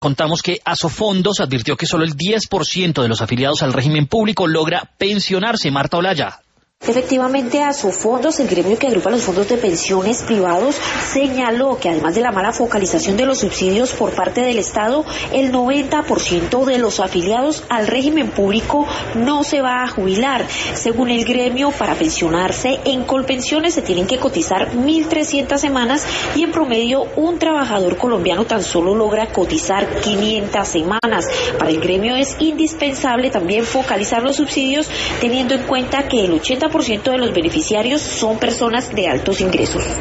contamos que Asofondos advirtió que solo el 10% de los afiliados al régimen público logra pensionarse. Marta Olaya. Efectivamente, Asofondos, el gremio que agrupa los fondos de pensiones privados, señaló que además de la mala focalización de los subsidios por parte del Estado, el 90% de los afiliados al régimen público no se va a jubilar. Según el gremio, para pensionarse en Colpensiones se tienen que cotizar 1.300 semanas y en promedio un trabajador colombiano tan solo logra cotizar 500 semanas. Para el gremio es indispensable también focalizar los subsidios, teniendo en cuenta que el 80% de los beneficiarios son personas de altos ingresos.